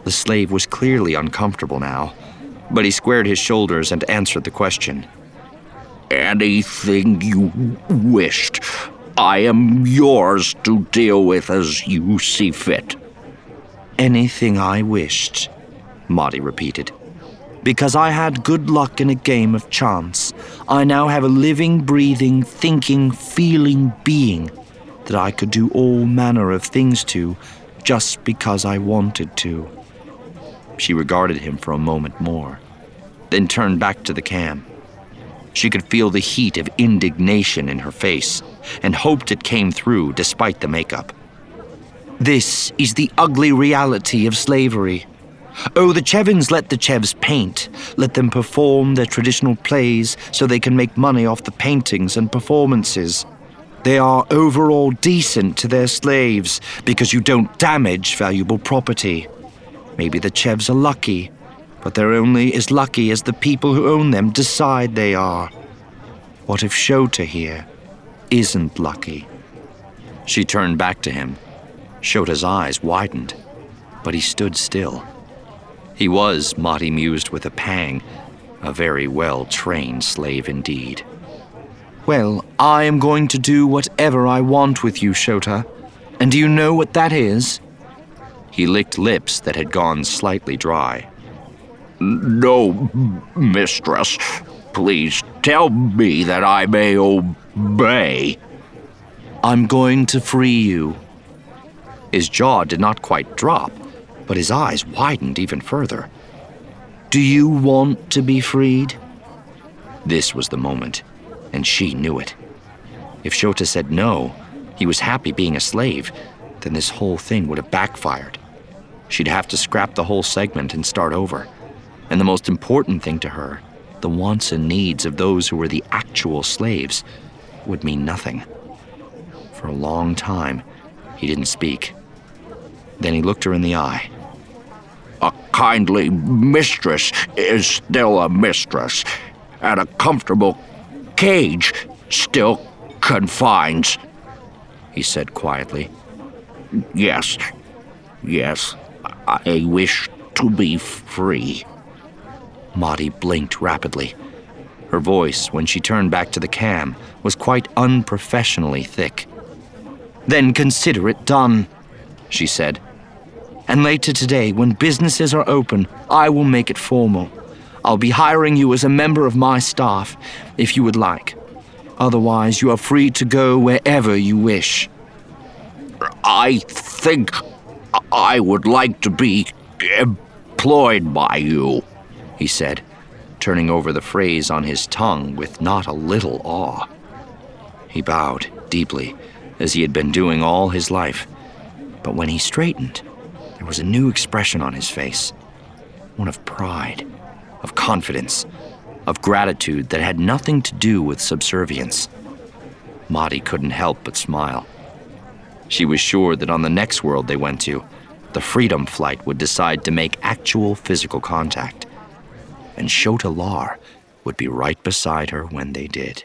The slave was clearly uncomfortable now, but he squared his shoulders and answered the question. Anything you wished, I am yours to deal with as you see fit. Anything I wished, Madi repeated. Because I had good luck in a game of chance, I now have a living, breathing, thinking, feeling being that I could do all manner of things to just because I wanted to. She regarded him for a moment more, then turned back to the cam. She could feel the heat of indignation in her face and hoped it came through despite the makeup. This is the ugly reality of slavery. Oh, the Chevins let the Chevs paint, let them perform their traditional plays so they can make money off the paintings and performances. They are overall decent to their slaves because you don't damage valuable property. Maybe the Chevs are lucky, but they're only as lucky as the people who own them decide they are. What if Shota here isn't lucky? She turned back to him. Shota's eyes widened, but he stood still. He was, Madi mused with a pang, a very well-trained slave indeed. Well, I am going to do whatever I want with you, Shota. And do you know what that is? He licked lips that had gone slightly dry. No, mistress. Please tell me that I may obey. I'm going to free you. His jaw did not quite drop, but his eyes widened even further. Do you want to be freed? This was the moment, and she knew it. If Shota said no, he was happy being a slave, then this whole thing would have backfired. She'd have to scrap the whole segment and start over. And the most important thing to her, the wants and needs of those who were the actual slaves, would mean nothing. For a long time, he didn't speak. Then he looked her in the eye. A kindly mistress is still a mistress, and a comfortable cage still confines, he said quietly. Yes, I wish to be free. Madi blinked rapidly. Her voice, when she turned back to the cam, was quite unprofessionally thick. Then consider it done, she said. And later today, when businesses are open, I will make it formal. I'll be hiring you as a member of my staff, if you would like. Otherwise, you are free to go wherever you wish. I think I would like to be employed by you, he said, turning over the phrase on his tongue with not a little awe. He bowed deeply, as he had been doing all his life. But when he straightened, there was a new expression on his face, one of pride, of confidence, of gratitude that had nothing to do with subservience. Madi couldn't help but smile. She was sure that on the next world they went to, the Freedom Flight would decide to make actual physical contact, and Shota Lar would be right beside her when they did.